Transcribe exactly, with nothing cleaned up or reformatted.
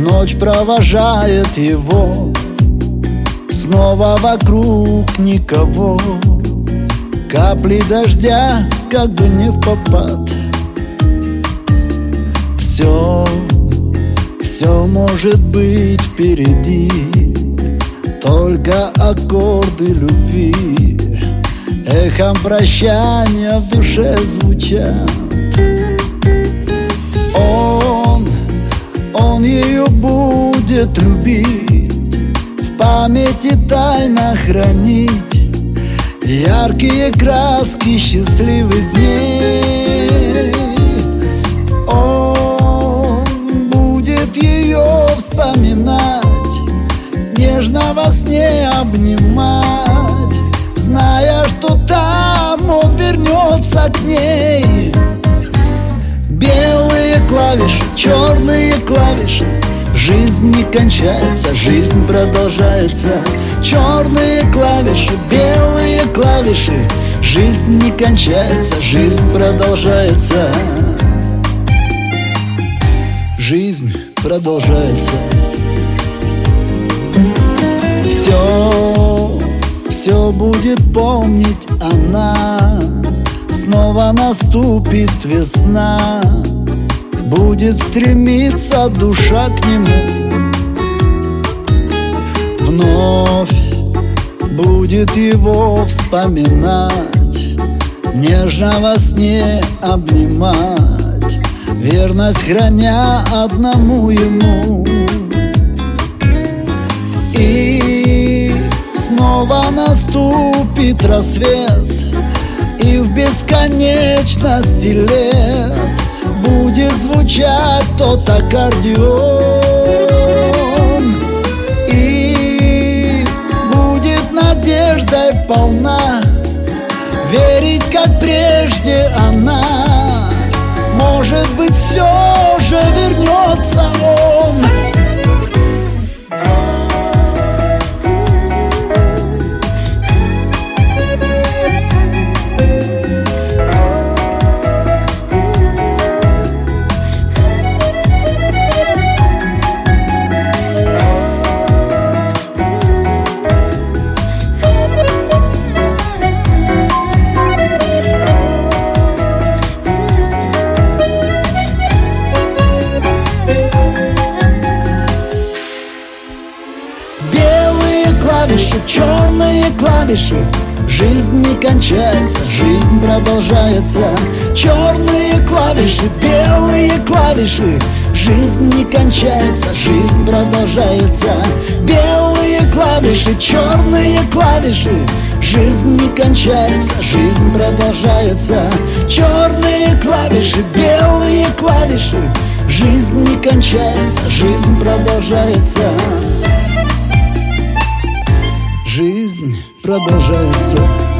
Ночь провожает его, снова вокруг никого. Капли дождя как бы не впопад. Все, все может быть впереди, только аккорды любви эхом прощания в душе звучат. Он, он ее будет любить, в памяти тайно хранить яркие краски счастливых дней. Он будет ее вспоминать, нежно во сне обнимать, зная, что там он вернется к ней. Белые клавиши, черные клавиши, жизнь не кончается, жизнь продолжается. Черные клавиши, белые клавиши, жизнь не кончается, жизнь продолжается. Жизнь продолжается. Все, все будет помнить она. Снова наступит весна, будет стремиться душа к нему. Вновь будет его вспоминать, нежно во сне обнимать, верность храня одному ему. И снова наступит рассвет, и в бесконечности лет будет звучать тот аккордеон. И будет надеждой полна верить, как прежде она. Может быть, все же вернется он. Клавиши, черные клавиши, жизнь не кончается, жизнь продолжается. Черные клавиши, белые клавиши, жизнь не кончается, жизнь продолжается. Белые клавиши, черные клавиши, жизнь не кончается, жизнь продолжается. Черные клавиши, белые клавиши, жизнь не кончается, жизнь продолжается. Жизнь продолжается.